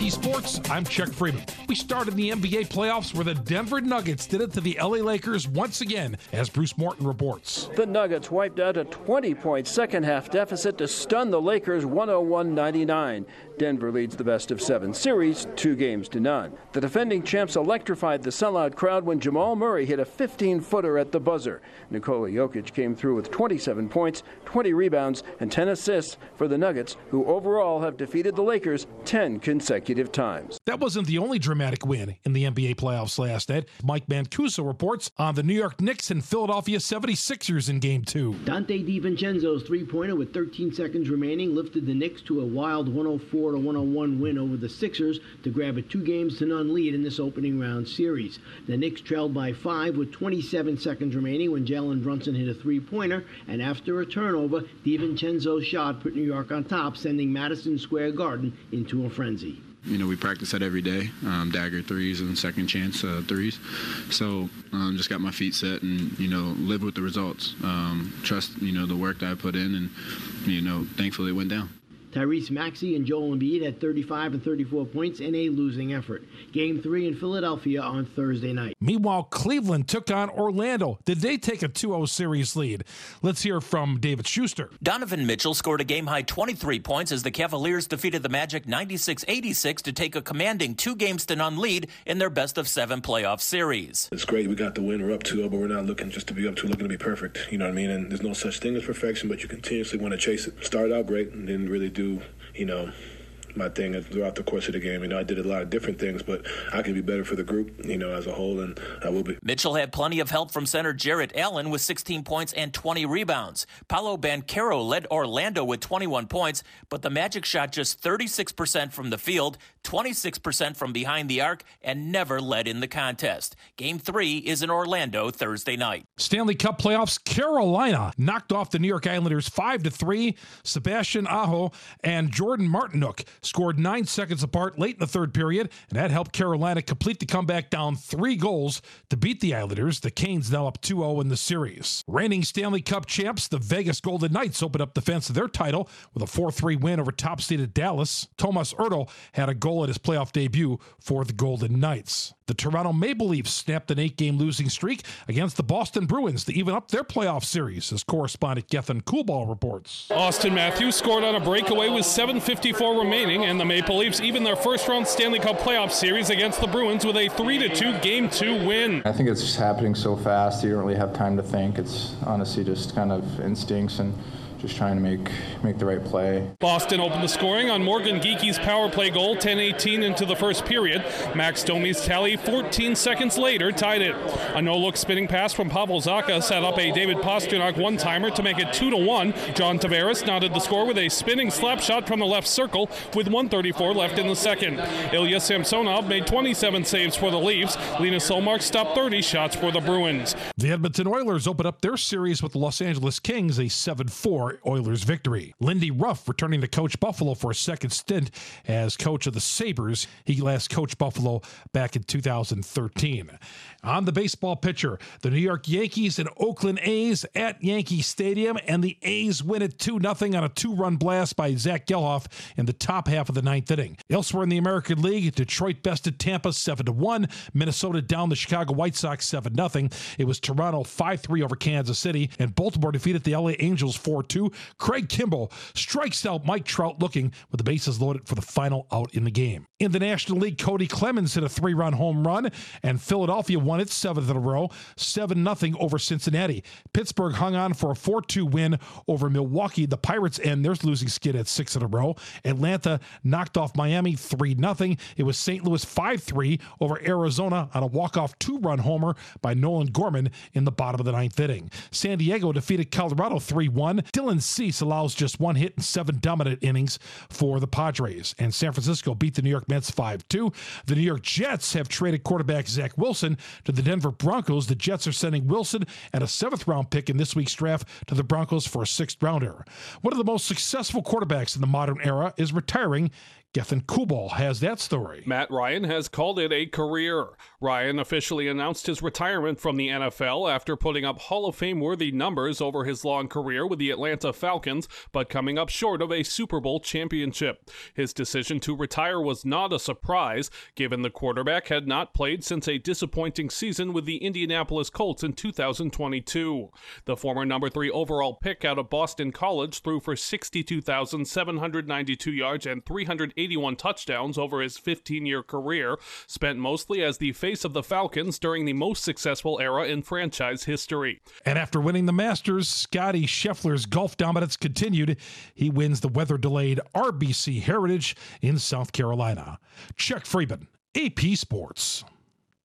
Yankee Sports, I'm Chuck Freeman. We started the NBA playoffs where the Denver Nuggets did it to the LA Lakers once again, as Bruce Morton reports. The Nuggets wiped out a 20-point second-half deficit to stun the Lakers 101-99. Denver leads the best-of-7 series 2-0. The defending champs electrified the sellout crowd when Jamal Murray hit a 15-footer at the buzzer. Nikola Jokic came through with 27 points, 20 rebounds, and 10 assists for the Nuggets, who overall have defeated the Lakers 10 consecutive times. That wasn't the only dramatic win in the NBA playoffs last night. Mike Mancuso reports on the New York Knicks and Philadelphia 76ers in Game 2. Dante DiVincenzo's three-pointer with 13 seconds remaining lifted the Knicks to a wild 104-101 win over the Sixers to grab a 2-0 lead in this opening round series. The Knicks trailed by 5 with 27 seconds remaining when Jalen Brunson hit a three-pointer, and after a turnover, DiVincenzo's shot put New York on top, sending Madison Square Garden into a frenzy. You know, we practice that every day, dagger threes and second chance threes. So just got my feet set and, live with the results. Trust, the work that I put in and, thankfully it went down. Tyrese Maxey and Joel Embiid had 35 and 34 points in a losing effort. Game 3 in Philadelphia on Thursday night. Meanwhile, Cleveland took on Orlando. Did they take a 2-0 series lead? Let's hear from David Schuster. Donovan Mitchell scored a game-high 23 points as the Cavaliers defeated the Magic 96-86 to take a commanding 2-0 lead in their best-of-7 playoff series. It's great. We got the win. We're up 2-0, but we're not looking just to be up 2, looking to be perfect. You know what I mean? And there's no such thing as perfection, but you continuously want to chase it. Started out great and didn't really do my thing throughout the course of the game. I did a lot of different things, but I can be better for the group, as a whole, and I will be. Mitchell had plenty of help from center Jarrett Allen with 16 points and 20 rebounds. Paolo Banchero led Orlando with 21 points, but the Magic shot just 36% from the field, 26% from behind the arc, and never led in the contest. Game 3 is in Orlando Thursday night. Stanley Cup playoffs, Carolina knocked off the New York Islanders 5-3. Sebastian Aho and Jordan Martinook scored 9 seconds apart late in the third period, and that helped Carolina complete the comeback down 3 goals to beat the Islanders. The Canes now up 2-0 in the series. Reigning Stanley Cup champs, the Vegas Golden Knights, opened up defense of their title with a 4-3 win over top-seeded Dallas. Tomas Hertl had a goal at his playoff debut for the Golden Knights. The Toronto Maple Leafs snapped an 8-game losing streak against the Boston Bruins to even up their playoff series, as correspondent Gethin Coolball reports. Austin Matthews scored on a breakaway with 7:54 remaining, and the Maple Leafs even their first-round Stanley Cup playoff series against the Bruins with a 3-2 Game 2 win. I think it's just happening so fast, you don't really have time to think. It's honestly just kind of instincts and just trying to make the right play. Boston opened the scoring on Morgan Geeky's power play goal 10-18 into the first period. Max Domi's tally 14 seconds later tied it. A no-look spinning pass from Pavel Zacha set up a David Pastrnak one-timer to make it 2-1. John Tavares knotted the score with a spinning slap shot from the left circle with 1:34 left in the second. Ilya Samsonov made 27 saves for the Leafs. Linus Solmark stopped 30 shots for the Bruins. The Edmonton Oilers opened up their series with the Los Angeles Kings, a 7-4 Oilers victory. Lindy Ruff returning to coach Buffalo for a second stint as coach of the Sabres. He last coached Buffalo back in 2013. On the baseball pitcher, the New York Yankees and Oakland A's at Yankee Stadium, and the A's win it 2-0 on a 2-run blast by Zach Gelhoff in the top half of the ninth inning. Elsewhere in the American League, Detroit bested Tampa 7-1. Minnesota down the Chicago White Sox 7-0. It was Toronto 5-3 over Kansas City, and Baltimore defeated the LA Angels 4-2. Craig Kimbrell strikes out Mike Trout looking with the bases loaded for the final out in the game. In the National League, Cody Clemens hit a 3-run home run, and Philadelphia won its 7th in a row, 7-0 over Cincinnati. Pittsburgh hung on for a 4-2 win over Milwaukee. The Pirates end their losing skid at 6 in a row. Atlanta knocked off Miami 3-0. It was St. Louis 5-3 over Arizona on a walk-off 2-run homer by Nolan Gorman in the bottom of the ninth inning. San Diego defeated Colorado 3-1. Dylan Cease allows just 1 hit in 7 dominant innings for the Padres. And San Francisco beat the New York Mets 5-2. The New York Jets have traded quarterback Zach Wilson to the Denver Broncos. The Jets are sending Wilson and a 7th-round pick in this week's draft to the Broncos for a 6th-rounder. One of the most successful quarterbacks in the modern era is retiring. Gethin Coolball has that story. Matt Ryan has called it a career. Ryan officially announced his retirement from the NFL after putting up Hall of Fame-worthy numbers over his long career with the Atlanta Atlanta Falcons, but coming up short of a Super Bowl championship. His decision to retire was not a surprise, given the quarterback had not played since a disappointing season with the Indianapolis Colts in 2022. The former number 3 overall pick out of Boston College threw for 62,792 yards and 381 touchdowns over his 15-year career, spent mostly as the face of the Falcons during the most successful era in franchise history. And after winning the Masters, Scotty Scheffler's golf dominance continued. He wins the weather-delayed RBC Heritage in South Carolina. Chuck Freeman, AP Sports.